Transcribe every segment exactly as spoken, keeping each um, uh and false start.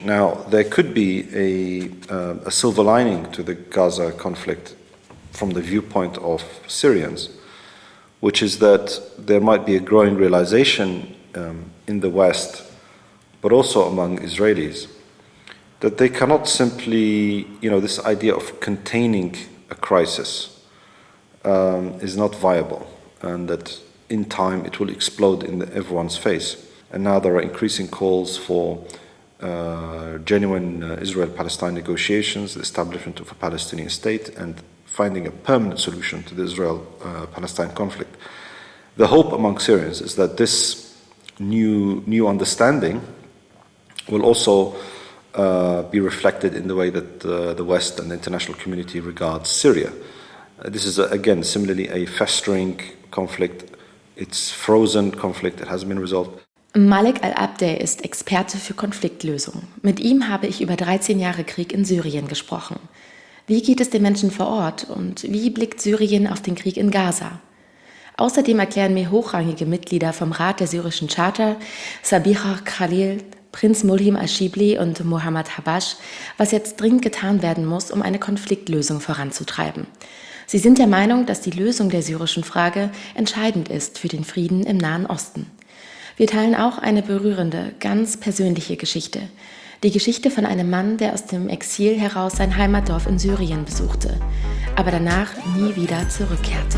Now, there could be a, uh, a silver lining to the Gaza conflict from the viewpoint of Syrians, which is that there might be a growing realization um, in the West, but also among Israelis, that they cannot simply, you know, this idea of containing a crisis um, is not viable, and that in time it will explode in the, everyone's face. And now there are increasing calls for uh, genuine uh, Israel-Palestine negotiations, the establishment of a Palestinian state, and finding a permanent solution to the Israel-Palestine conflict. The hope among Syrians is that this new new understanding will also uh, be reflected in the way that uh, the West and the international community regards Syria. Uh, this is, uh, again, similarly a festering conflict. It's frozen conflict, it hasn't been resolved. Malek Al-Abdeh ist Experte für Konfliktlösung. Mit ihm habe ich über dreizehn Jahre Krieg in Syrien gesprochen. Wie geht es den Menschen vor Ort und wie blickt Syrien auf den Krieg in Gaza? Außerdem erklären mir hochrangige Mitglieder vom Rat der syrischen Charta, Sabiha Khalil, Prinz Mulhim Ashibli und Mohammad Habash, was jetzt dringend getan werden muss, um eine Konfliktlösung voranzutreiben. Sie sind der Meinung, dass die Lösung der syrischen Frage entscheidend ist für den Frieden im Nahen Osten. Wir teilen auch eine berührende, ganz persönliche Geschichte. Die Geschichte von einem Mann, der aus dem Exil heraus sein Heimatdorf in Syrien besuchte, aber danach nie wieder zurückkehrte.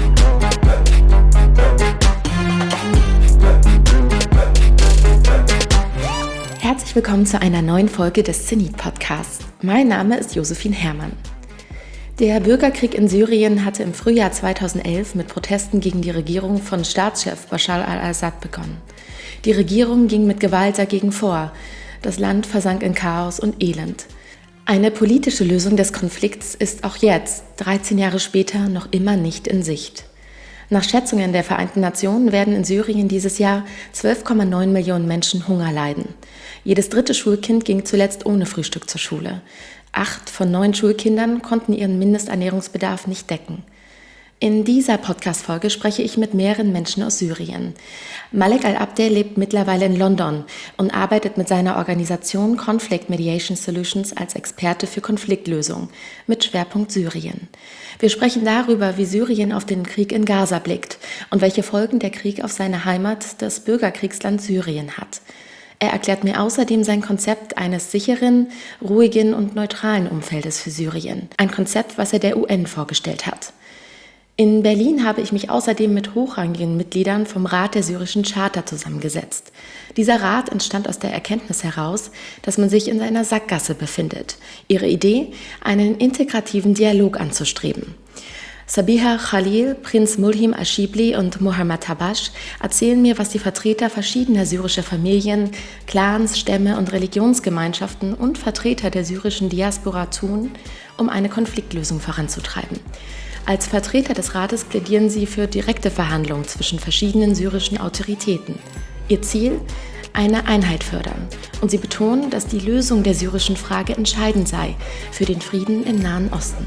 Herzlich willkommen zu einer neuen Folge des Zenit-Podcasts. Mein Name ist Josephine Herrmann. Der Bürgerkrieg in Syrien hatte im Frühjahr zweitausendelf mit Protesten gegen die Regierung von Staatschef Bashar al-Assad begonnen. Die Regierung ging mit Gewalt dagegen vor. Das Land versank in Chaos und Elend. Eine politische Lösung des Konflikts ist auch jetzt, dreizehn Jahre später, noch immer nicht in Sicht. Nach Schätzungen der Vereinten Nationen werden in Syrien dieses Jahr zwölf Komma neun Millionen Menschen Hunger leiden. Jedes dritte Schulkind ging zuletzt ohne Frühstück zur Schule. Acht von neun Schulkindern konnten ihren Mindesternährungsbedarf nicht decken. In dieser Podcast-Folge spreche ich mit mehreren Menschen aus Syrien. Malek Al-Abdeh lebt mittlerweile in London und arbeitet mit seiner Organisation Conflict Mediation Solutions als Experte für Konfliktlösung mit Schwerpunkt Syrien. Wir sprechen darüber, wie Syrien auf den Krieg in Gaza blickt und welche Folgen der Krieg auf seine Heimat, das Bürgerkriegsland Syrien, hat. Er erklärt mir außerdem sein Konzept eines sicheren, ruhigen und neutralen Umfeldes für Syrien. Ein Konzept, was er der U N vorgestellt hat. In Berlin habe ich mich außerdem mit hochrangigen Mitgliedern vom Rat der syrischen Charta zusammengesetzt. Dieser Rat entstand aus der Erkenntnis heraus, dass man sich in einer Sackgasse befindet. Ihre Idee, einen integrativen Dialog anzustreben. Sabiha Khalil, Prinz Mulhim Ashibli und Mohammad Habash erzählen mir, was die Vertreter verschiedener syrischer Familien, Clans, Stämme und Religionsgemeinschaften und Vertreter der syrischen Diaspora tun, um eine Konfliktlösung voranzutreiben. Als Vertreter des Rates plädieren sie für direkte Verhandlungen zwischen verschiedenen syrischen Autoritäten. Ihr Ziel? Eine Einheit fördern. Und sie betonen, dass die Lösung der syrischen Frage entscheidend sei für den Frieden im Nahen Osten.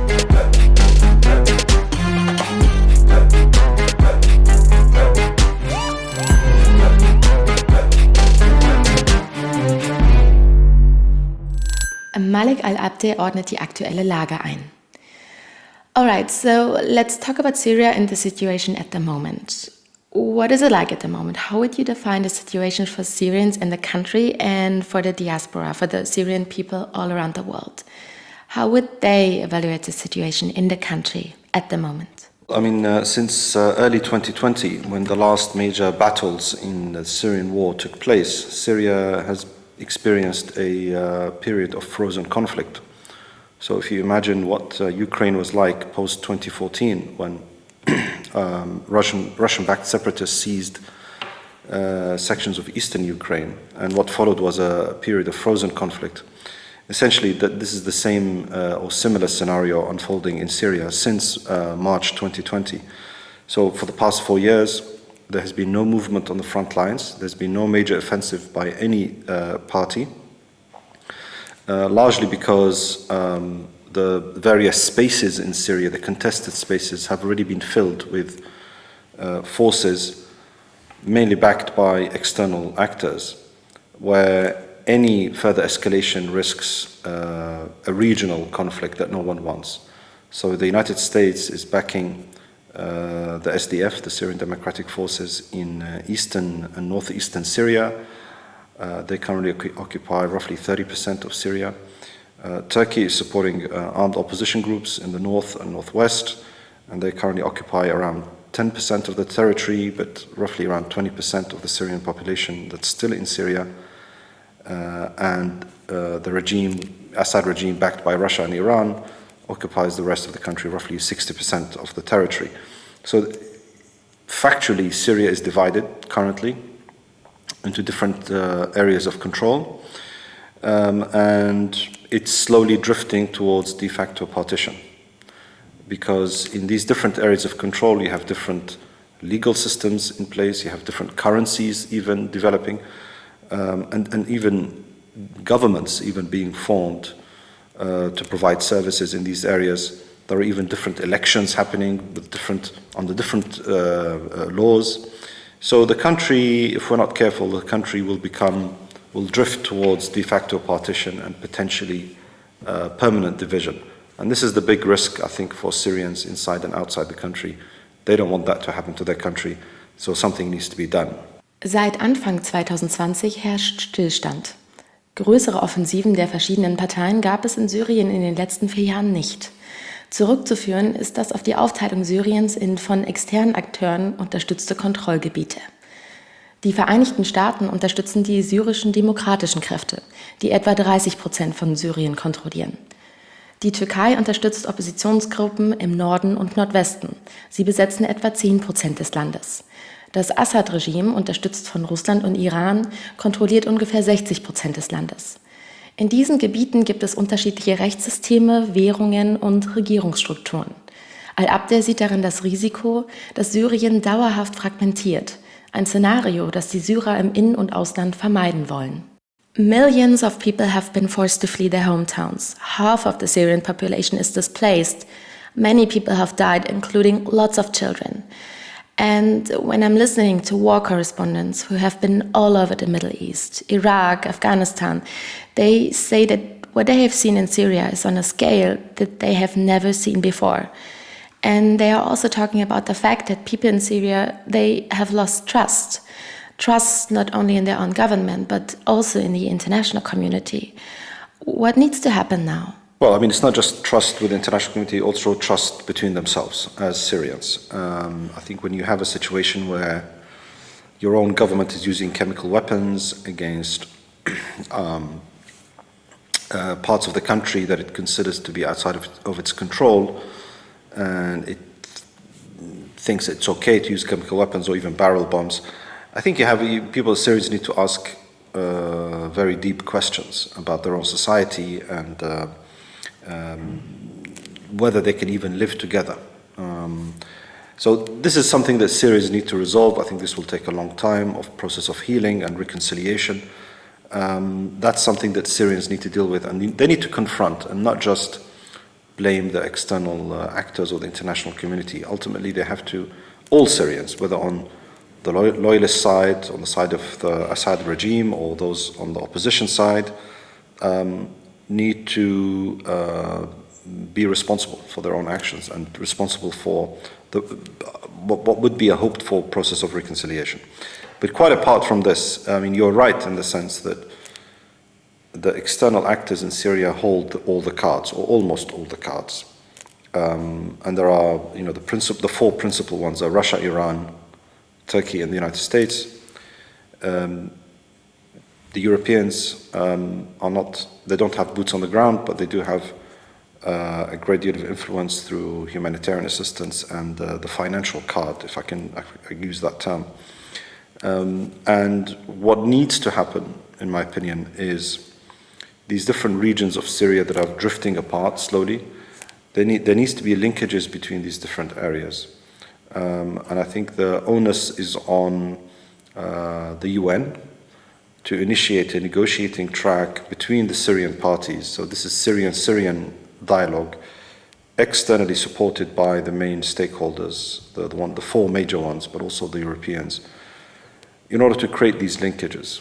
Malek Al-Abdeh ordnet die aktuelle Lage ein. Alright, so let's talk about Syria and the situation at the moment. What is it like at the moment? How would you define the situation for Syrians in the country and for the diaspora, for the Syrian people all around the world? How would they evaluate the situation in the country at the moment? I mean, uh, since uh, early twenty twenty, when the last major battles in the Syrian war took place, Syria has experienced a uh, period of frozen conflict. So if you imagine what uh, Ukraine was like post twenty fourteen, when um, Russian, Russian-backed separatists seized uh, sections of eastern Ukraine, and what followed was a period of frozen conflict. Essentially, that this is the same uh, or similar scenario unfolding in Syria since uh, March twenty twenty. So for the past four years, there has been no movement on the front lines. There's been no major offensive by any uh, party. Uh, largely because um, the various spaces in Syria, the contested spaces, have already been filled with uh, forces mainly backed by external actors, where any further escalation risks uh, a regional conflict that no one wants. So the United States is backing uh, the S D F, the Syrian Democratic Forces, in uh, eastern and northeastern Syria. Uh, they currently occupy roughly thirty percent of Syria. Uh, Turkey is supporting uh, armed opposition groups in the north and northwest, and they currently occupy around ten percent of the territory, but roughly around twenty percent of the Syrian population that's still in Syria. Uh, and uh, the regime, Assad regime, backed by Russia and Iran, occupies the rest of the country, roughly sixty percent of the territory. So factually, Syria is divided currently into different uh, areas of control, um, and it's slowly drifting towards de facto partition. Because in these different areas of control, you have different legal systems in place, you have different currencies even developing, um, and, and even governments even being formed uh, to provide services in these areas. There are even different elections happening with different, under different uh, uh, laws. So the country, if we're not careful, the country will become, will drift towards de facto partition and potentially uh, permanent division. And this is the big risk, I think, for Syrians inside and outside the country. They don't want that to happen to their country, so something needs to be done. Seit Anfang zwanzig zwanzig herrscht Stillstand. Größere Offensiven der verschiedenen Parteien gab es in Syrien in den letzten vier Jahren nicht. Zurückzuführen ist das auf die Aufteilung Syriens in von externen Akteuren unterstützte Kontrollgebiete. Die Vereinigten Staaten unterstützen die syrischen demokratischen Kräfte, die etwa dreißig Prozent von Syrien kontrollieren. Die Türkei unterstützt Oppositionsgruppen im Norden und Nordwesten. Sie besetzen etwa zehn Prozent des Landes. Das Assad-Regime, unterstützt von Russland und Iran, kontrolliert ungefähr sechzig Prozent des Landes. In diesen Gebieten gibt es unterschiedliche Rechtssysteme, Währungen und Regierungsstrukturen. Al-Abdel sieht darin das Risiko, dass Syrien dauerhaft fragmentiert. Ein Szenario, das die Syrer im In- und Ausland vermeiden wollen. Millions of people have been forced to flee their hometowns. Half of the Syrian population is displaced. Many people have died, including lots of children. And when I'm listening to war correspondents who have been all over the Middle East, Iraq, Afghanistan, they say that what they have seen in Syria is on a scale that they have never seen before. And they are also talking about the fact that people in Syria, they have lost trust. Trust not only in their own government, but also in the international community. What needs to happen now? Well, I mean, it's not just trust with the international community, also trust between themselves as Syrians. Um, I think when you have a situation where your own government is using chemical weapons against um, uh, parts of the country that it considers to be outside of, of its control, and it thinks it's okay to use chemical weapons or even barrel bombs, I think you have people, Syrians need to ask uh, very deep questions about their own society and uh, um, whether they can even live together. Um, so this is something that Syrians need to resolve. I think this will take a long time of process of healing and reconciliation. Um, that's something that Syrians need to deal with, and they need to confront and not just blame the external uh, actors or the international community. Ultimately, they have to, all Syrians, whether on the loyalist side, on the side of the Assad regime, or those on the opposition side, um, need to uh, be responsible for their own actions and responsible for the, what, what would be a hoped-for process of reconciliation. But quite apart from this, I mean, you're right in the sense that the external actors in Syria hold all the cards, or almost all the cards. Um, and there are, you know, the, princip- the four principal ones are Russia, Iran, Turkey, and the United States. Um, the Europeans um, are not, they don't have boots on the ground, but they do have uh, a great deal of influence through humanitarian assistance and uh, the financial card, if I can I use that term. Um, and what needs to happen, in my opinion, is these different regions of Syria that are drifting apart slowly, they need, there needs to be linkages between these different areas. Um, and I think the onus is on uh, the U N to initiate a negotiating track between the Syrian parties. So this is Syrian-Syrian dialogue, externally supported by the main stakeholders, the, the, one, the four major ones, but also the Europeans, in order to create these linkages.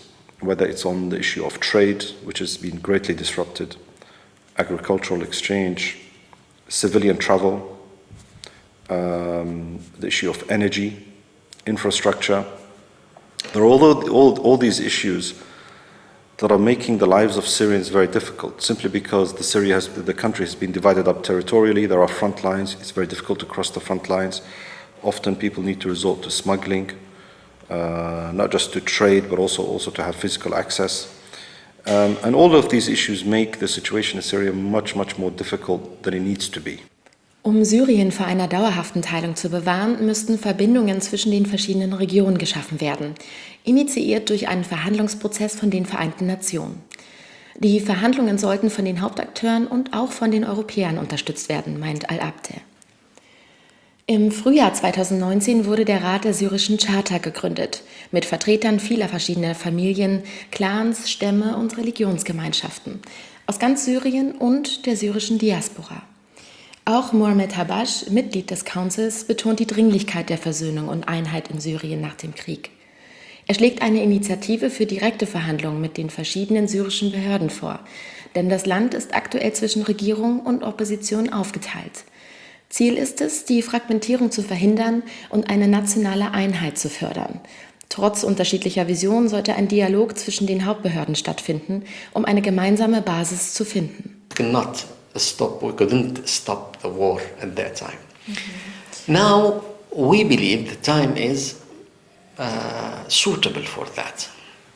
whether it's on the issue of trade, which has been greatly disrupted, agricultural exchange, civilian travel, um, the issue of energy, infrastructure. There are all, all, all these issues that are making the lives of Syrians very difficult, simply because the Syria has, the country has been divided up territorially. There are front lines. It's very difficult to cross the front lines. Often people need to resort to smuggling, uh, not just to trade, but also, also to have physical access. Um, and all of these issues make the situation in Syria much, much more difficult than it needs to be. Um Syrien vor einer dauerhaften Teilung zu bewahren, müssten Verbindungen zwischen den verschiedenen Regionen geschaffen werden, initiiert durch einen Verhandlungsprozess von den Vereinten Nationen. Die Verhandlungen sollten von den Hauptakteuren und auch von den Europäern unterstützt werden, meint Al-Abdeh. Im Frühjahr zweitausendneunzehn wurde der Rat der syrischen Charta gegründet, mit Vertretern vieler verschiedener Familien, Clans, Stämme und Religionsgemeinschaften aus ganz Syrien und der syrischen Diaspora. Auch Mohamed Habash, Mitglied des Councils, betont die Dringlichkeit der Versöhnung und Einheit in Syrien nach dem Krieg. Er schlägt eine Initiative für direkte Verhandlungen mit den verschiedenen syrischen Behörden vor, denn das Land ist aktuell zwischen Regierung und Opposition aufgeteilt. Ziel ist es, die Fragmentierung zu verhindern und eine nationale Einheit zu fördern. Trotz unterschiedlicher Visionen sollte ein Dialog zwischen den Hauptbehörden stattfinden, um eine gemeinsame Basis zu finden. Cannot stop, we couldn't stop the war at that time. Mm-hmm. Now we believe the time is uh, suitable for that.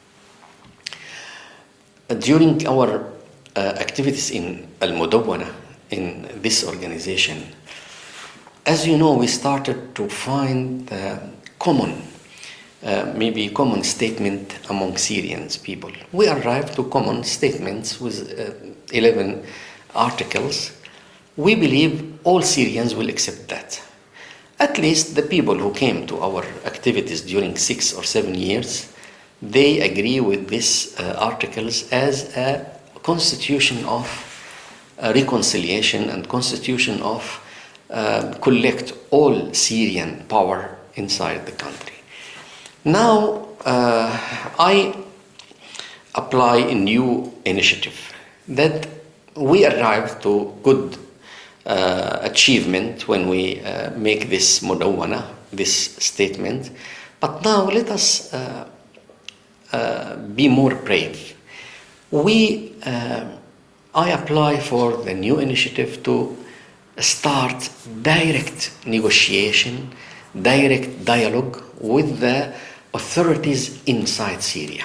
Uh, during our uh, activities in Al-Mudawwana, in this organization, as you know, we started to find uh, common, uh, maybe common statement among Syrians people. We arrived to common statements with uh, eleven articles. We believe all Syrians will accept that. At least the people who came to our activities during six or seven years, they agree with these uh, articles as a constitution of uh, reconciliation and constitution of uh, collect all Syrian power inside the country. Now uh, I apply a new initiative that we arrived to good uh, achievement when we uh, make this Mudawwana, this statement. But now let us uh, uh, be more brave. We, uh, I apply for the new initiative to start direct negotiation, direct dialogue with the authorities inside Syria.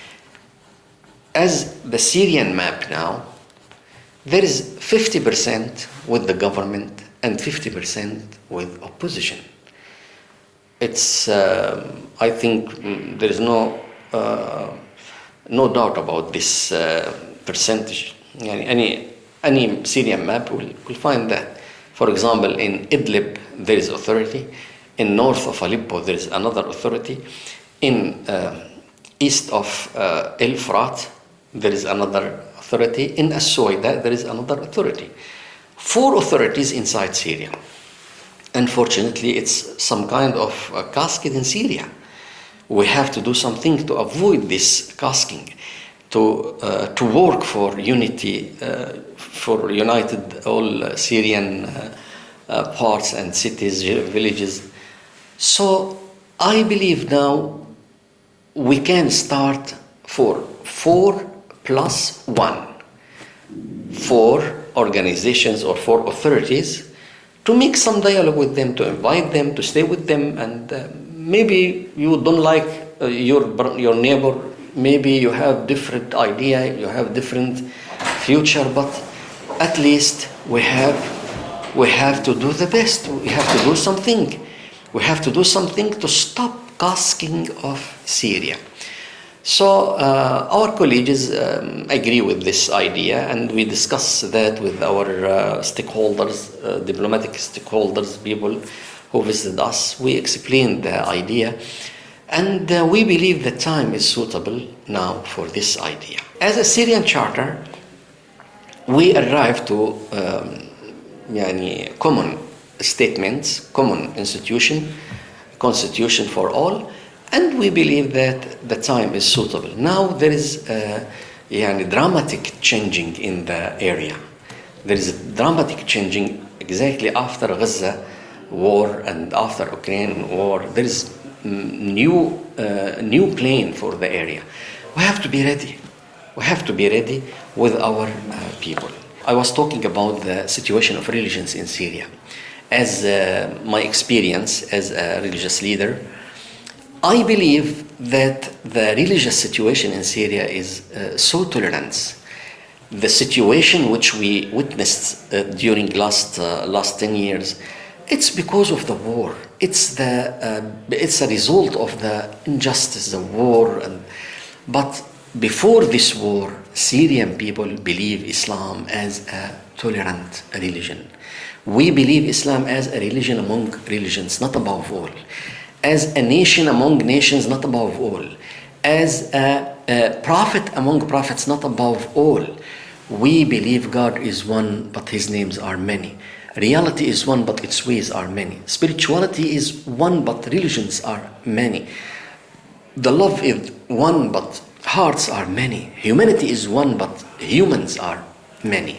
As the Syrian map now, there is fifty percent with the government and fifty percent with opposition. It's, uh, I think, mm, there is no uh, no doubt about this uh, percentage. Any any Syrian map will, will find that. For example, in Idlib there is authority. In north of Aleppo there is another authority. In uh, east of uh, El Frat there is another authority. In As-Suwaida there is another authority. Four authorities inside Syria. Unfortunately, it's some kind of a cascade in Syria. We have to do something to avoid this cascading, to uh, to work for unity, uh, for united all uh, Syrian uh, uh, parts and cities, villages. So I believe now we can start for four plus one, four organizations or four authorities, to make some dialogue with them, to invite them, to stay with them, and uh, maybe you don't like uh, your your neighbor, maybe you have different idea, you have different future, but at least we have we have to do the best. We have to do something. We have to do something to stop cascading of Syria. So uh, our colleagues um, agree with this idea, and we discuss that with our uh, stakeholders, uh, diplomatic stakeholders, people who visited us. We explained the idea, and uh, we believe the time is suitable now for this idea. As a Syrian charter, we arrived to um, yani, common statements, common institution, constitution for all, And we believe that the time is suitable. Now there is a yani, dramatic changing in the area. There is a dramatic changing exactly after Gaza war and after Ukraine war. There is new, uh, new plan for the area. We have to be ready. We have to be ready with our uh, people. I was talking about the situation of religions in Syria. As uh, my experience as a religious leader, I believe that the religious situation in Syria is uh, so tolerant. The situation which we witnessed uh, during last uh, last ten years, it's because of the war. It's the uh, it's a result of the injustice, the war, and but before this war, Syrian people believe Islam as a tolerant religion. We believe Islam as a religion among religions, not above all. As a nation among nations, not above all. As a, a prophet among prophets, not above all. We believe God is one, but His names are many. Reality is one, but its ways are many. Spirituality is one, but religions are many. The love is one, but hearts are many. Humanity is one, but humans are many.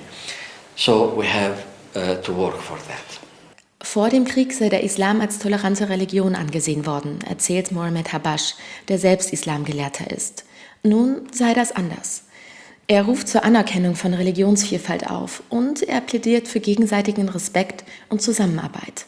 So we have uh, to work for that. Vor dem Krieg sei der Islam als tolerante Religion angesehen worden, erzählt Mohammed Habash, der selbst Islamgelehrter ist. Nun sei das anders. Er ruft zur Anerkennung von Religionsvielfalt auf und er plädiert für gegenseitigen Respekt und Zusammenarbeit.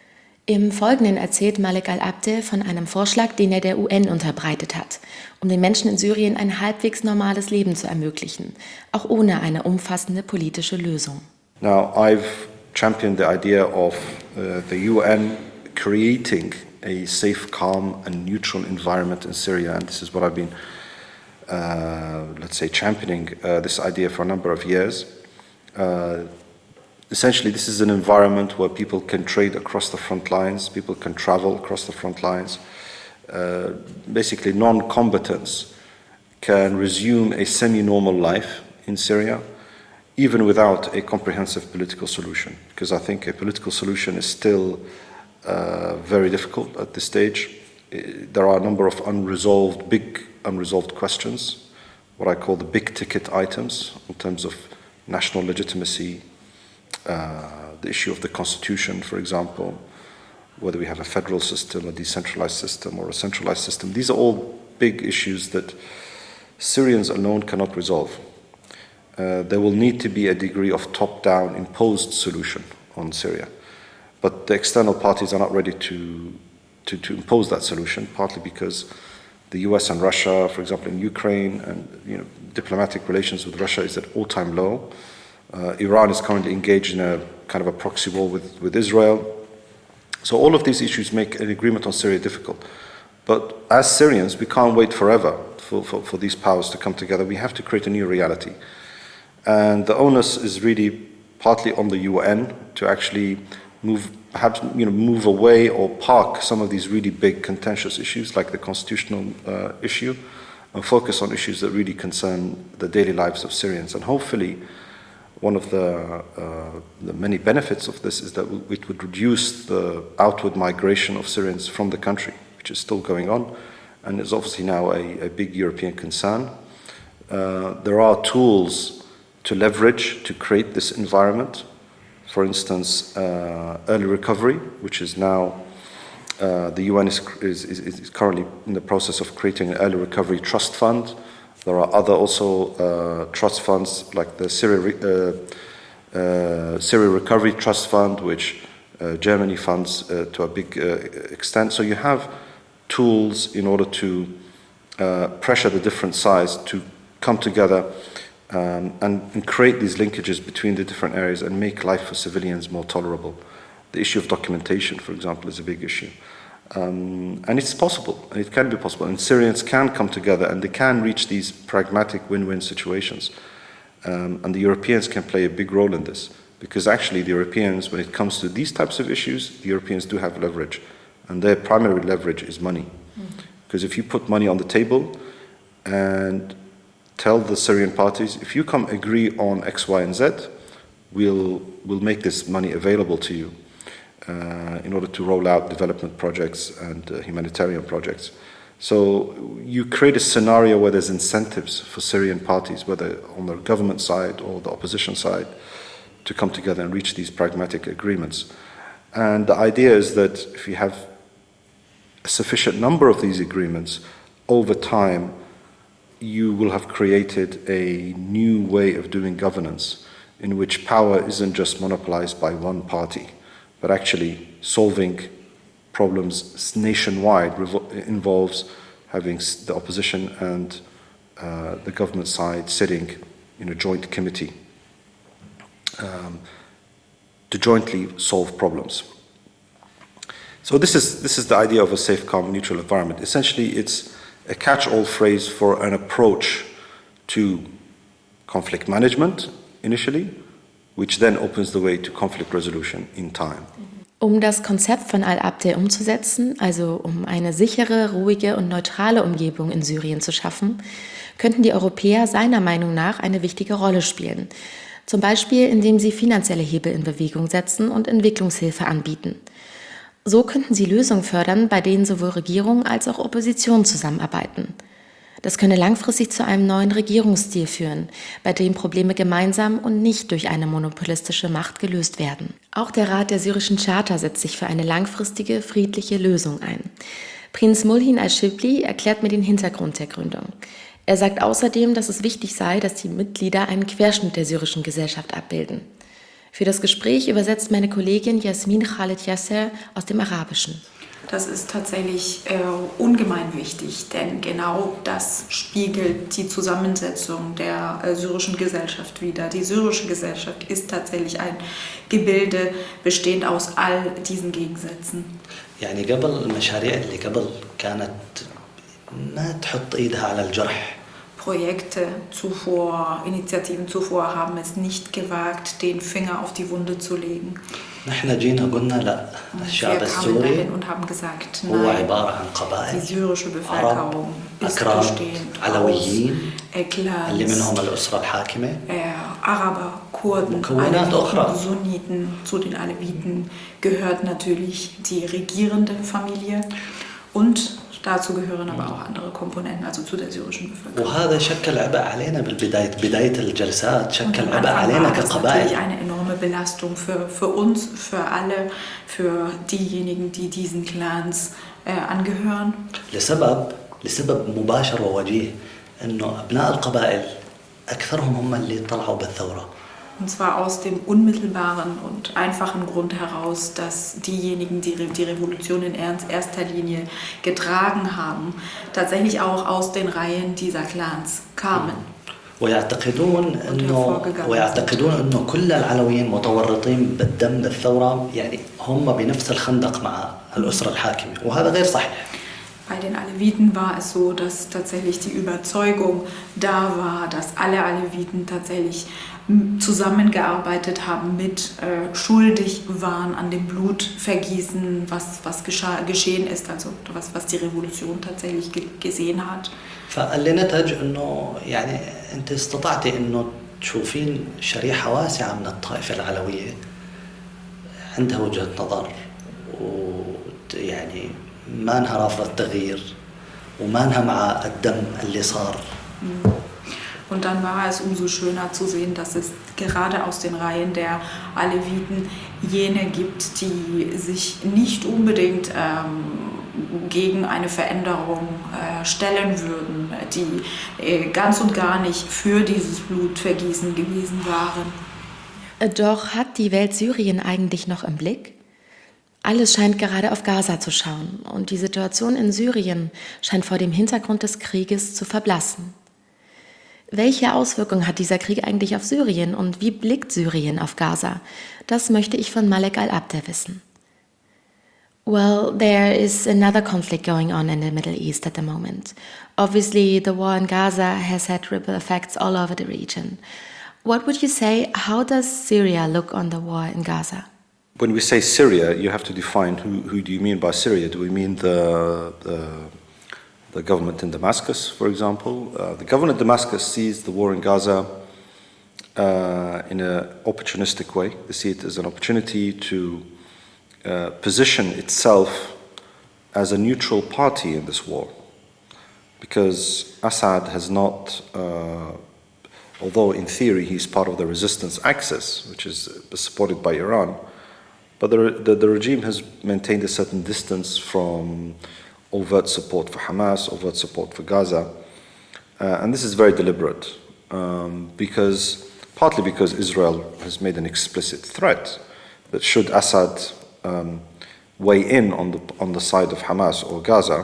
Im Folgenden erzählt Malik al-Abdel von einem Vorschlag, den er der U N unterbreitet hat, um den Menschen in Syrien ein halbwegs normales Leben zu ermöglichen, auch ohne eine umfassende politische Lösung. Now, I've championed the idea of uh, the U N creating a safe, calm and neutral environment in Syria, and this is what I've been, uh, let's say, championing uh, this idea for a number of years. Uh, Essentially, this is an environment where people can trade across the front lines, people can travel across the front lines. Uh, basically, non-combatants can resume a semi-normal life in Syria, even without a comprehensive political solution. Because I think a political solution is still uh, very difficult at this stage. There are a number of unresolved, big unresolved questions, what I call the big-ticket items in terms of national legitimacy, Uh, the issue of the constitution, for example, whether we have a federal system, a decentralized system, or a centralized system. These are all big issues that Syrians alone cannot resolve. Uh, there will need to be a degree of top-down imposed solution on Syria. But the external parties are not ready to, to, to impose that solution, partly because the U S and Russia, for example, in Ukraine, and you know, diplomatic relations with Russia is at all-time low. Uh, Iran is currently engaged in a kind of a proxy war with, with Israel. So all of these issues make an agreement on Syria difficult. But as Syrians, we can't wait forever for, for, for these powers to come together. We have to create a new reality. And the onus is really partly on the U N to actually move, perhaps you know, move away or park some of these really big contentious issues like the constitutional uh, issue and focus on issues that really concern the daily lives of Syrians. And hopefully, one of the, uh, the many benefits of this is that it would reduce the outward migration of Syrians from the country, which is still going on, and is obviously now a, a big European concern. Uh, there are tools to leverage to create this environment. For instance, uh, early recovery, which is now, uh, the U N is, is, is currently in the process of creating an early recovery trust fund. There are other also uh, trust funds like the Syria, uh, uh, Syria Recovery Trust Fund, which uh, Germany funds uh, to a big uh, extent. So you have tools in order to uh, pressure the different sides to come together um, and, and create these linkages between the different areas and make life for civilians more tolerable. The issue of documentation, for example, is a big issue. Um, and it's possible, and it can be possible, and Syrians can come together and they can reach these pragmatic win-win situations. Um, and the Europeans can play a big role in this, because actually the Europeans, when it comes to these types of issues, the Europeans do have leverage, and their primary leverage is money. Mm-hmm. Because if you put money on the table and tell the Syrian parties, if you come agree on X, Y, and Z, we'll, we'll make this money available to you. Uh, in order to roll out development projects and uh, humanitarian projects. So you create a scenario where there's incentives for Syrian parties, whether on the government side or the opposition side, to come together and reach these pragmatic agreements. And the idea is that if you have a sufficient number of these agreements, over time, you will have created a new way of doing governance in which power isn't just monopolized by one party, but actually solving problems nationwide revo- involves having the opposition and uh, the government side sitting in a joint committee um, to jointly solve problems. So this is this is the idea of a safe, calm, neutral environment. Essentially, it's a catch-all phrase for an approach to conflict management initially, which then opens the way to conflict resolution in time. Um das Konzept von Al-Abdel umzusetzen, also um eine sichere, ruhige und neutrale Umgebung in Syrien zu schaffen, könnten die Europäer seiner Meinung nach eine wichtige Rolle spielen. Zum Beispiel, indem sie finanzielle Hebel in Bewegung setzen und Entwicklungshilfe anbieten. So könnten sie Lösungen fördern, bei denen sowohl Regierung als auch Opposition zusammenarbeiten. Das könne langfristig zu einem neuen Regierungsstil führen, bei dem Probleme gemeinsam und nicht durch eine monopolistische Macht gelöst werden. Auch der Rat der syrischen Charta setzt sich für eine langfristige, friedliche Lösung ein. Prinz Mulhin al-Shibli erklärt mir den Hintergrund der Gründung. Er sagt außerdem, dass es wichtig sei, dass die Mitglieder einen Querschnitt der syrischen Gesellschaft abbilden. Für das Gespräch übersetzt meine Kollegin Jasmin Khaled Yasser aus dem Arabischen. Das ist tatsächlich äh, ungemein wichtig, denn genau das spiegelt die Zusammensetzung der äh, syrischen Gesellschaft wider. Die syrische Gesellschaft ist tatsächlich ein Gebilde bestehend aus all diesen Gegensätzen. يعني قبل المشاريع اللي قبل كانت ما تحط إيدها على الجرح. Projekte zuvor, Initiativen zuvor haben es nicht gewagt, den Finger auf die Wunde zu legen. نحن جينا قلنا لا الشعب السوري هو عبارة عن قبائل عرب أكراد علويين اللي منهم الأسرة الحاكمة Araber, Kurden, مكونات أخرى Sunniten, zu den Aleviten gehört natürlich die regierende Familie und dazu gehören aber auch andere Komponenten, also zu der syrischen Bevölkerung. وهذا شكل عبء علينا بالبداية بداية الجلسات شكل عبء علينا كقبائل. Das ist eine enorme Belastung für für uns, für alle, für diejenigen, die diesen Clans äh, angehören. لسبب لسبب مباشر ووجيه إنه أبناء القبائل أكثرهم هم اللي طلعوا بالثورة. Und zwar aus dem unmittelbaren und einfachen Grund heraus, dass diejenigen, die die Revolution in erster Linie getragen haben, tatsächlich auch aus den Reihen dieser Clans kamen. ويعتقدون إنه ويعتقدون إنه كل العلويين متورطين بالدم بالثورة يعني هم بنفس الخندق مع الأسرة الحاكمة وهذا غير صحيح. Bei den Aleviten war es so, dass tatsächlich die Überzeugung da war, dass alle Aleviten tatsächlich zusammengearbeitet haben, mit äh, schuldig waren an dem Blutvergießen, was, was gescha- geschehen ist, also was, was die Revolution tatsächlich ge- gesehen hat. فاللي نتج إنه يعني أنت استطعتي إنه تشوفين شريحة واسعة من الطائفة العلوية عندها وجهة نظر ويعني ما انها رافضة التغيير وما انها مع الدم اللي صار. Und dann war es umso schöner zu sehen, dass es gerade aus den Reihen der Aleviten jene gibt, die sich nicht unbedingt ähm, gegen eine Veränderung äh, stellen würden, die äh, ganz und gar nicht für dieses Blutvergießen gewesen waren. Doch hat die Welt Syrien eigentlich noch im Blick? Alles scheint gerade auf Gaza zu schauen und die Situation in Syrien scheint vor dem Hintergrund des Krieges zu verblassen. Welche Auswirkungen hat dieser Krieg eigentlich auf Syrien und wie blickt Syrien auf Gaza? Das möchte ich von Malek Al-Abdel wissen. Well, there is another conflict going on in the Middle East at the moment. Obviously, the war in Gaza has had ripple effects all over the region. What would you say, how does Syria look on the war in Gaza? When we say Syria, you have to define who, who do you mean by Syria? Do we mean the, the, the government in Damascus, for example? Uh, the government in Damascus sees the war in Gaza uh, in an opportunistic way. They see it as an opportunity to uh, position itself as a neutral party in this war. because Assad has not, uh, although in theory he's part of the resistance axis, which is supported by Iran, but the, the, the regime has maintained a certain distance from overt support for Hamas, overt support for Gaza, uh, and this is very deliberate, um, because partly because Israel has made an explicit threat that should Assad um, weigh in on the on the side of Hamas or Gaza,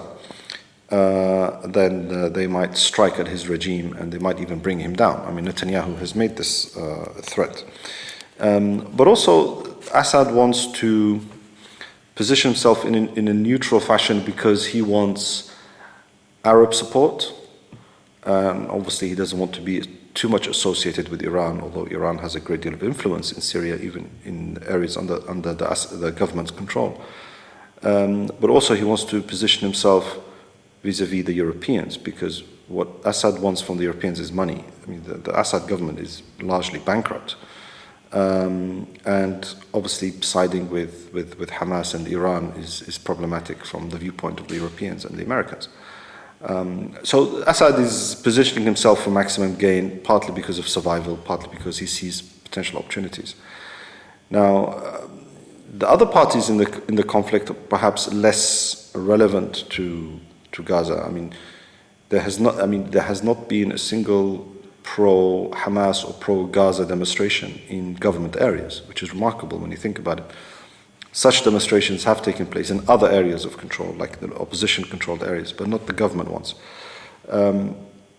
uh, then uh, they might strike at his regime and they might even bring him down. I mean, Netanyahu has made this uh, threat, um, but also Assad wants to position himself in, in a neutral fashion because he wants Arab support. Um, obviously, he doesn't want to be too much associated with Iran, although Iran has a great deal of influence in Syria, even in areas under, under the, the government's control. Um, but also he wants to position himself vis-a-vis the Europeans, because what Assad wants from the Europeans is money. I mean, the, the Assad government is largely bankrupt. Um, and obviously siding with, with, with Hamas and Iran is, is problematic from the viewpoint of the Europeans and the Americans. Um, so Assad is positioning himself for maximum gain, partly because of survival, partly because he sees potential opportunities. Now, uh, the other parties in the in the conflict are perhaps less relevant to to Gaza. I mean, there has not. I mean, there has not been a single pro-Hamas or pro-Gaza demonstration in government areas, which is remarkable when you think about it. Such demonstrations have taken place in other areas of control, like the opposition-controlled areas, but not the government ones. Um,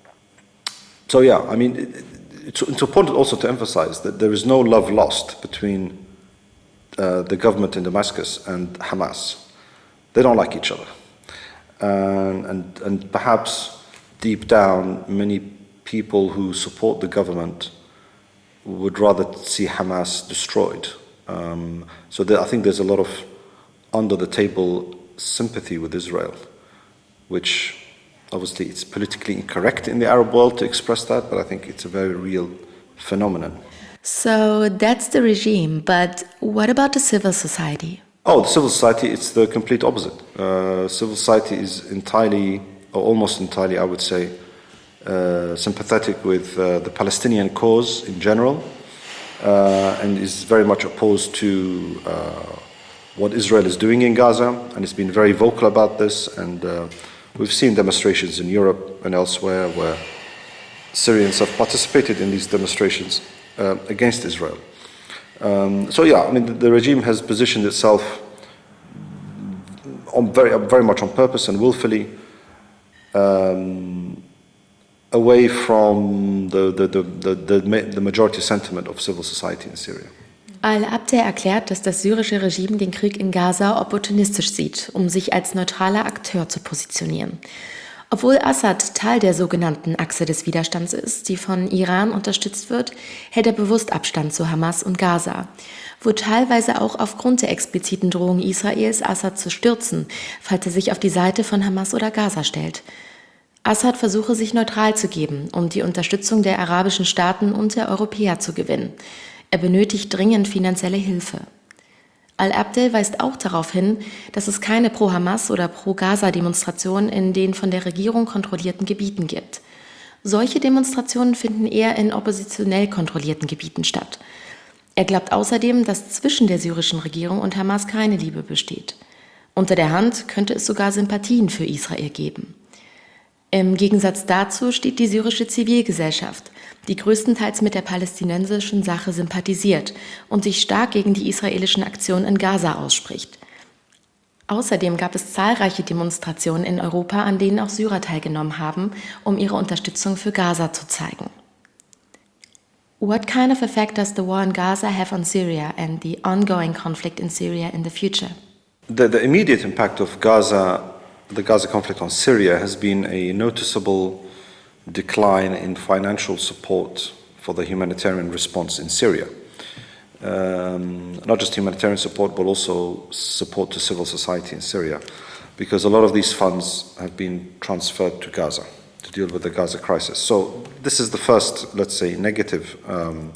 so yeah, I mean, it, it's, it's important also to emphasize that there is no love lost between uh, the government in Damascus and Hamas. They don't like each other. And, and, and perhaps deep down, many people who support the government would rather see Hamas destroyed. Um, so there, I think there's a lot of under-the-table sympathy with Israel, which obviously it's politically incorrect in the Arab world to express that, but I think it's a very real phenomenon. So that's the regime, but what about the civil society? Oh, the civil society, it's the complete opposite. Uh, civil society is entirely, or almost entirely, I would say, uh, sympathetic with uh, the Palestinian cause in general. Uh, and is very much opposed to uh, what Israel is doing in Gaza, and it's been very vocal about this. And uh, we've seen demonstrations in Europe and elsewhere where Syrians have participated in these demonstrations uh, against Israel. Um, so yeah, I mean, the, the regime has positioned itself on very, very much on purpose and willfully um, away from the, the, the, the, the majority sentiment of civil society in Syria. Al-Abdel erklärt, dass das syrische Regime den Krieg in Gaza opportunistisch sieht, um sich als neutraler Akteur zu positionieren. Obwohl Assad Teil der sogenannten Achse des Widerstands ist, die von Iran unterstützt wird, hält er bewusst Abstand zu Hamas und Gaza, wo teilweise auch aufgrund der expliziten Drohung Israels, Assad zu stürzen, falls er sich auf die Seite von Hamas oder Gaza stellt. Assad versuche sich neutral zu geben, um die Unterstützung der arabischen Staaten und der Europäer zu gewinnen. Er benötigt dringend finanzielle Hilfe. Al-Abdel weist auch darauf hin, dass es keine Pro-Hamas- oder Pro-Gaza-Demonstrationen in den von der Regierung kontrollierten Gebieten gibt. Solche Demonstrationen finden eher in oppositionell kontrollierten Gebieten statt. Er glaubt außerdem, dass zwischen der syrischen Regierung und Hamas keine Liebe besteht. Unter der Hand könnte es sogar Sympathien für Israel geben. Im Gegensatz dazu steht die syrische Zivilgesellschaft, die größtenteils mit der palästinensischen Sache sympathisiert und sich stark gegen die israelischen Aktionen in Gaza ausspricht. Außerdem gab es zahlreiche Demonstrationen in Europa, an denen auch Syrer teilgenommen haben, um ihre Unterstützung für Gaza zu zeigen. What kind of effect does the war in Gaza have on Syria and the ongoing conflict in Syria in the future? The, the immediate impact of Gaza The Gaza conflict on Syria has been a noticeable decline in financial support for the humanitarian response in Syria. Um, not just humanitarian support, but also support to civil society in Syria, because a lot of these funds have been transferred to Gaza to deal with the Gaza crisis. So this is the first, let's say, negative um,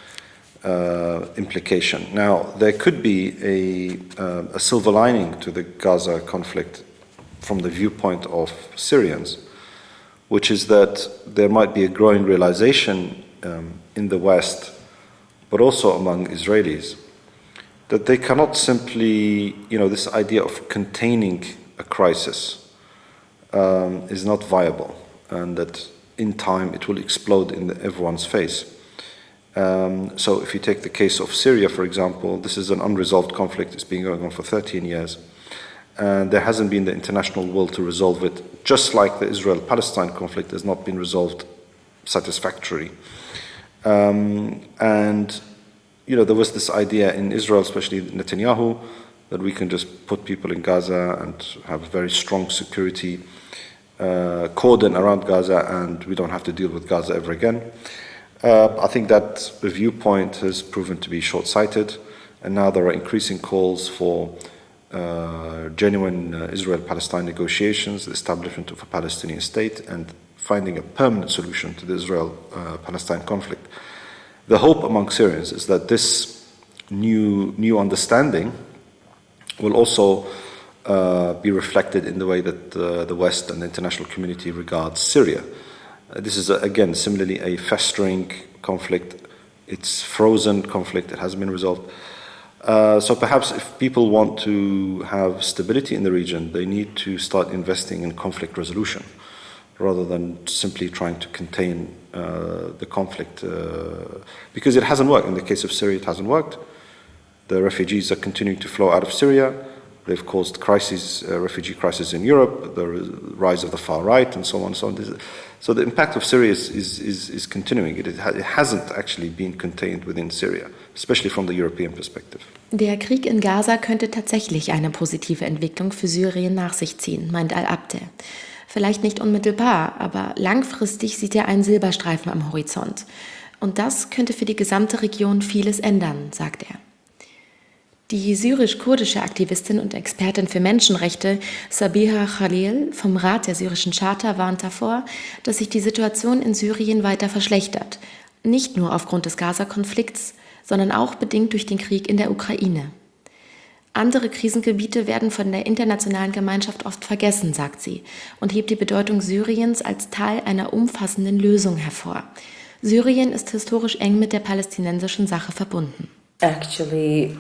uh, implication. Now, there could be a, uh, a silver lining to the Gaza conflict from the viewpoint of Syrians, which is that there might be a growing realization um, in the West, but also among Israelis, that they cannot simply, you know, this idea of containing a crisis um, is not viable, and that in time it will explode in the, everyone's face. Um, so if you take the case of Syria, for example, this is an unresolved conflict. It's been going on for thirteen years. And there hasn't been the international will to resolve it, just like the Israel-Palestine conflict has not been resolved satisfactorily. Um, and, you know, there was this idea in Israel, especially Netanyahu, that we can just put people in Gaza and have a very strong security uh, cordon around Gaza, and we don't have to deal with Gaza ever again. Uh, I think that viewpoint has proven to be short-sighted, and now there are increasing calls for uh, genuine uh, Israel-Palestine negotiations, the establishment of a Palestinian state, and finding a permanent solution to the Israel-Palestine conflict. The hope among Syrians is that this new new understanding will also uh, be reflected in the way that uh, the West and the international community regards Syria. Uh, this is, uh, again, similarly a festering conflict. It's frozen conflict. It hasn't been resolved. Uh, so perhaps if people want to have stability in the region, they need to start investing in conflict resolution rather than simply trying to contain uh, the conflict. Uh, because it hasn't worked. In the case of Syria, it hasn't worked. The refugees are continuing to flow out of Syria. They've caused crises, uh, refugee crisis in Europe, the rise of the far right, and so on and so on. So the impact of Syria is, is, is, is continuing. It, it hasn't actually been contained within Syria, especially from the European perspective. Der Krieg in Gaza könnte tatsächlich eine positive Entwicklung für Syrien nach sich ziehen, meint Al-Abdeh. Vielleicht nicht unmittelbar, aber langfristig sieht er einen Silberstreifen am Horizont. Und das könnte für die gesamte Region vieles ändern, sagt er. Die syrisch-kurdische Aktivistin und Expertin für Menschenrechte Sabiha Khalil vom Rat der syrischen Charta warnt davor, dass sich die Situation in Syrien weiter verschlechtert. Nicht nur aufgrund des Gaza-Konflikts, sondern auch bedingt durch den Krieg in der Ukraine. Andere Krisengebiete werden von der internationalen Gemeinschaft oft vergessen, sagt sie, und hebt die Bedeutung Syriens als Teil einer umfassenden Lösung hervor. Syrien ist historisch eng mit der palästinensischen Sache verbunden. Actually,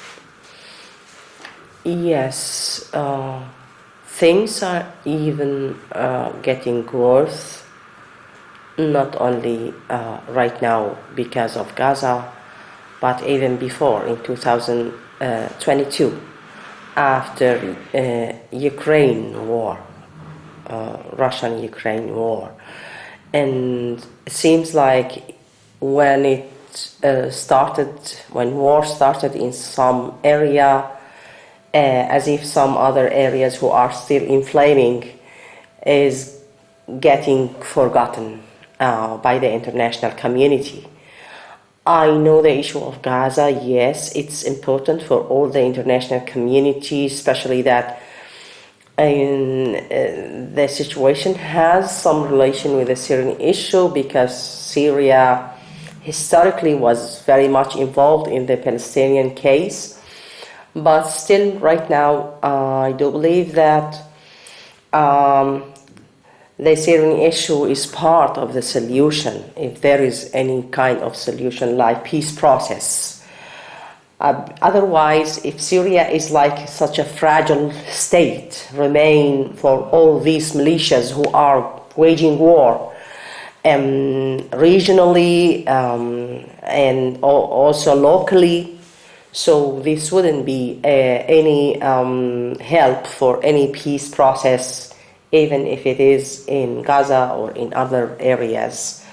yes, uh, things are even uh, getting worse, not only uh, right now because of Gaza, but even before in two thousand twenty-two, after uh, Ukraine war, uh, Russian-Ukraine war. And it seems like when it uh, started, when war started in some area, Uh, as if some other areas who are still inflaming is getting forgotten uh, by the international community. I know the issue of Gaza, yes, it's important for all the international community, especially that in, uh, the situation has some relation with the Syrian issue because Syria historically was very much involved in the Palestinian case. But still, right now, uh, I do believe that um, the Syrian issue is part of the solution, if there is any kind of solution like peace process. Uh, otherwise, if Syria is like such a fragile state, remain for all these militias who are waging war, um, regionally um, and also locally, so this wouldn't be uh, any um, help for any peace process, even if it is in Gaza or in other areas.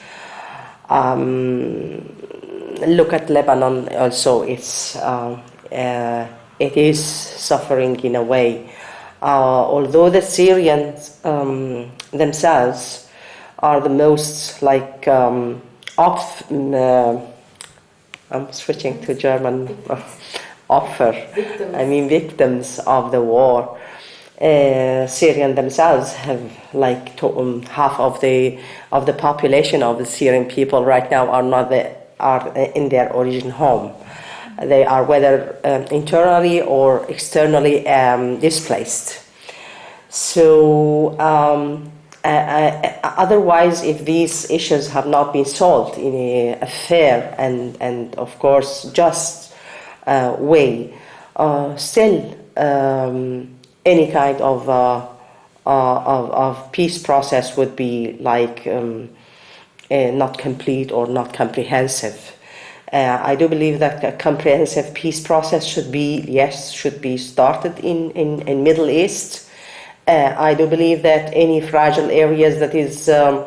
Um, look at Lebanon also, it's, uh, uh, it is suffering in a way. Uh, although the Syrians um, themselves are the most like um, off, uh, I'm switching to German. Offer, victims. I mean victims of the war. Uh, Syrians themselves have like to, um, half of the of the population of the Syrian people right now are not the, are in their origin home. They are whether um, internally or externally um, displaced. So um, Uh, uh, otherwise, if these issues have not been solved in a, a fair and, and of course just uh, way, uh, still um, any kind of, uh, uh, of of peace process would be like um, uh, not complete or not comprehensive. Uh, I do believe that a comprehensive peace process should be yes should be started in in, in Middle East. Uh, I do believe that any fragile areas that is um,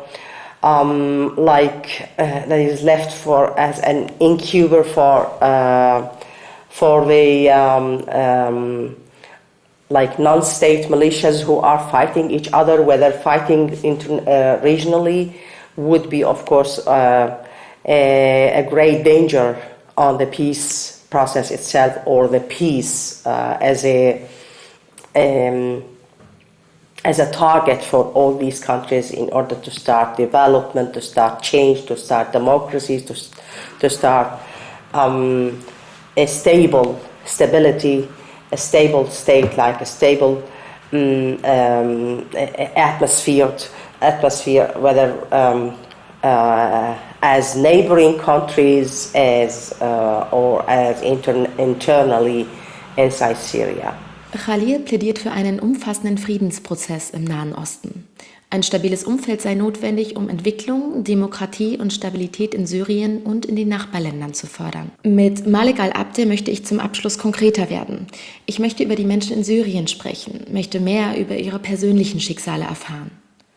um, like uh, that is left for as an incubator for uh, for the um, um, like non-state militias who are fighting each other, whether fighting inter- uh, regionally, would be of course uh, a, a great danger on the peace process itself or the peace uh, as a um, as a target for all these countries in order to start development, to start change, to start democracy, to, to start um, a stable stability, a stable state, like a stable um, um, atmosphere, atmosphere, whether um, uh, as neighboring countries as uh, or as inter- internally inside Syria. Khalil plädiert für einen umfassenden Friedensprozess im Nahen Osten. Ein stabiles Umfeld sei notwendig, um Entwicklung, Demokratie und Stabilität in Syrien und in den Nachbarländern zu fördern. Mit Malik Al-Abdeh möchte ich zum Abschluss konkreter werden. Ich möchte über die Menschen in Syrien sprechen, möchte mehr über ihre persönlichen Schicksale erfahren.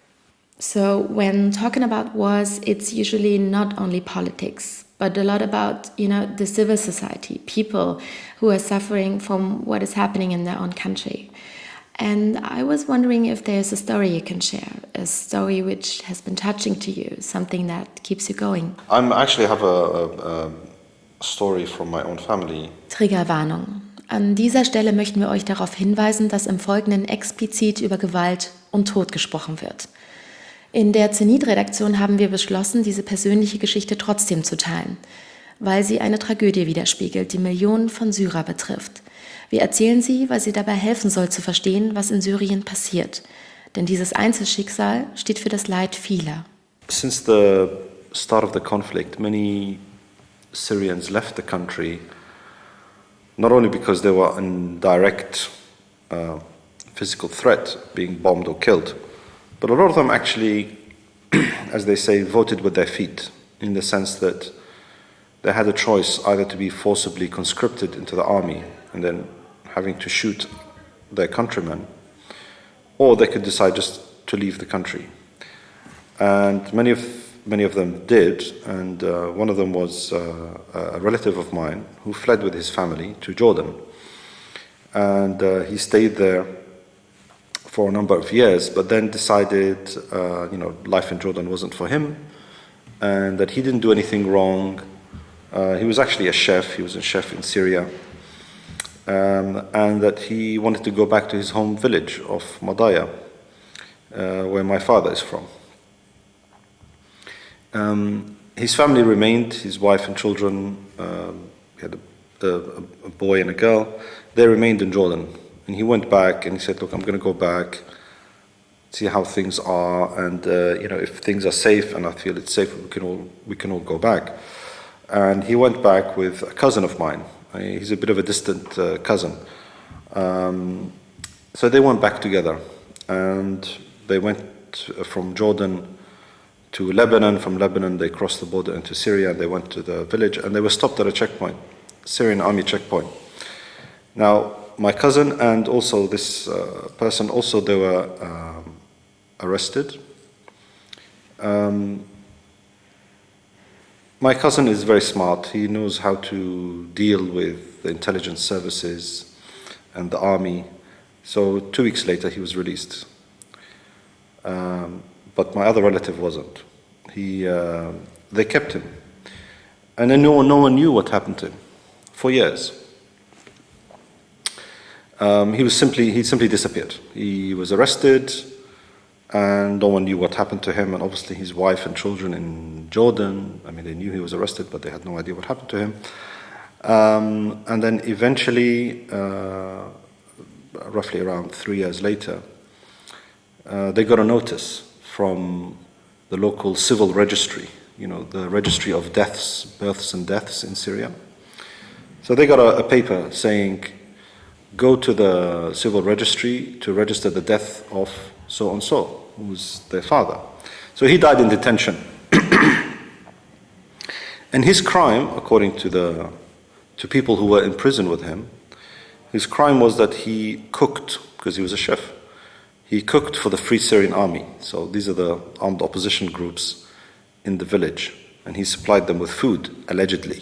So, when talking about wars, it's usually not only politics, but a lot about, you know, the civil society, people who are suffering from what is happening in their own country. And I was wondering if there's a story you can share, a story which has been touching to you, something that keeps you going. I actually have a, a, a story from my own family. Triggerwarnung. An dieser Stelle möchten wir euch darauf hinweisen, dass im Folgenden explizit über Gewalt und Tod gesprochen wird. In der Zenit-Redaktion haben wir beschlossen, diese persönliche Geschichte trotzdem zu teilen, weil sie eine Tragödie widerspiegelt, die Millionen von Syrer betrifft. Wir erzählen sie, weil sie dabei helfen soll, zu verstehen, was in Syrien passiert. Denn dieses Einzelschicksal steht für das Leid vieler. Since the start of the conflict, many Syrians left the country, not only because they were in direct uh, physical threat, being bombed or killed, but a lot of them actually, as they say, voted with their feet, in the sense that they had a choice either to be forcibly conscripted into the army and then having to shoot their countrymen, or they could decide just to leave the country. And many of many of them did, and uh, one of them was uh, a relative of mine who fled with his family to Jordan. And uh, he stayed there for a number of years, but then decided, uh, you know, life in Jordan wasn't for him, and that he didn't do anything wrong. Uh, he was actually a chef, he was a chef in Syria, um, and that he wanted to go back to his home village of Madaya, uh, where my father is from. Um, his family remained, his wife and children, um, he had a, a, a boy and a girl, they remained in Jordan. And he went back and he said, look, I'm going to go back, see how things are, and uh, you know, if things are safe and I feel it's safe, we can all we can all go back. And he went back with a cousin of mine. He's a bit of a distant uh, cousin. Um, so they went back together, and they went from Jordan to Lebanon. From Lebanon, they crossed the border into Syria. They went to the village, and they were stopped at a checkpoint, Syrian army checkpoint. Now, my cousin and also this uh, person, also they were um, arrested. Um, my cousin is very smart. He knows how to deal with the intelligence services and the army. So two weeks later, he was released. Um, but my other relative wasn't. He, uh, they kept him. And then no one, no one knew what happened to him for years. Um, he was simply he simply disappeared. He was arrested, and no one knew what happened to him. And obviously, his wife and children in Jordan, I mean, they knew he was arrested, but they had no idea what happened to him. Um, and then eventually, uh, roughly around three years later, uh, they got a notice from the local civil registry, you know, the registry of deaths, births and deaths in Syria. So they got a, a paper saying, go to the civil registry to register the death of so-and-so, who's their father. So he died in detention. And his crime, according to the to people who were in prison with him, his crime was that he cooked, because he was a chef, he cooked for the Free Syrian Army. So these are the armed opposition groups in the village, and he supplied them with food, allegedly.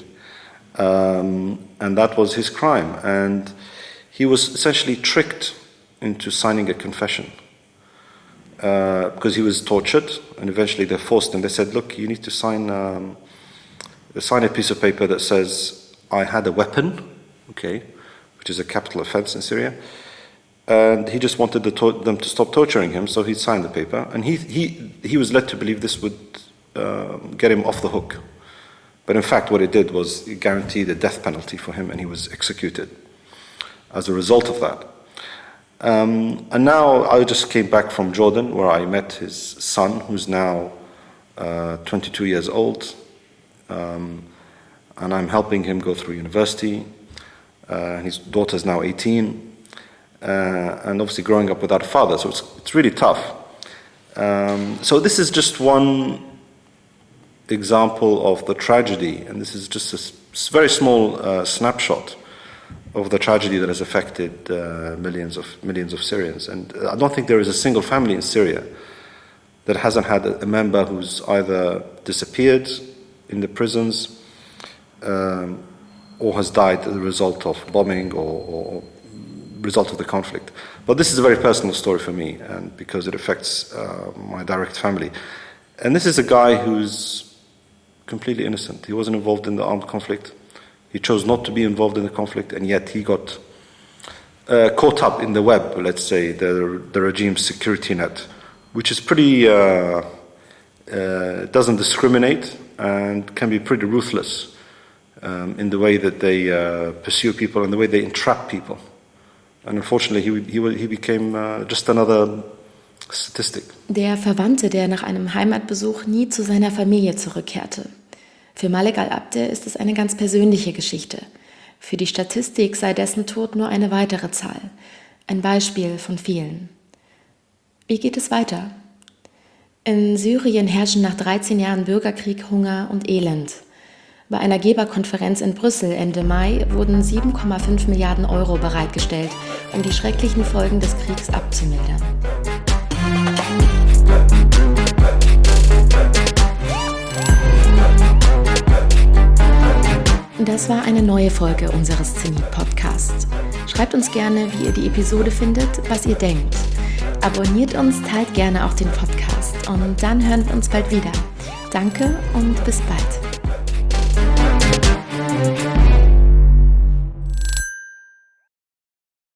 Um, and that was his crime. And he was essentially tricked into signing a confession uh, because he was tortured, and eventually they forced him. They said, look, you need to sign, um, sign a piece of paper that says, I had a weapon, okay, which is a capital offense in Syria. And he just wanted the to- them to stop torturing him, so he signed the paper. And he he he was led to believe this would uh, get him off the hook. But in fact, what it did was it guaranteed a death penalty for him, and he was executed as a result of that. Um, and now I just came back from Jordan, where I met his son, who's now uh, twenty-two years old. Um, and I'm helping him go through university. Uh, his daughter's now eighteen. Uh, and obviously growing up without a father, so it's it's really tough. Um, so this is just one example of the tragedy, and this is just a s- very small uh, snapshot of the tragedy that has affected uh, millions of millions of Syrians. And I don't think there is a single family in Syria that hasn't had a, a member who's either disappeared in the prisons um, or has died as a result of bombing or, or result of the conflict. But this is a very personal story for me, and because it affects uh, my direct family. And this is a guy who's completely innocent. He wasn't involved in the armed conflict. He chose not to be involved in the conflict, and yet he got uh, caught up in the web, let's say, the, the regime's security net, which is pretty, uh, uh, doesn't discriminate and can be pretty ruthless um, in the way that they uh, pursue people and the way they entrap people. And unfortunately, he, he, he became uh, just another statistic. Der Verwandte, der nach einem Heimatbesuch nie zu seiner Familie zurückkehrte. Für Malek Al-Abdeh ist es eine ganz persönliche Geschichte. Für die Statistik sei dessen Tod nur eine weitere Zahl. Ein Beispiel von vielen. Wie geht es weiter? In Syrien herrschen nach dreizehn Jahren Bürgerkrieg Hunger und Elend. Bei einer Geberkonferenz in Brüssel Ende Mai wurden sieben Komma fünf Milliarden Euro bereitgestellt, um die schrecklichen Folgen des Kriegs abzumildern. Das war eine neue Folge unseres Zenit-Podcasts. Schreibt uns gerne, wie ihr die Episode findet, was ihr denkt. Abonniert uns, teilt gerne auch den Podcast und dann hören wir uns bald wieder. Danke und bis bald.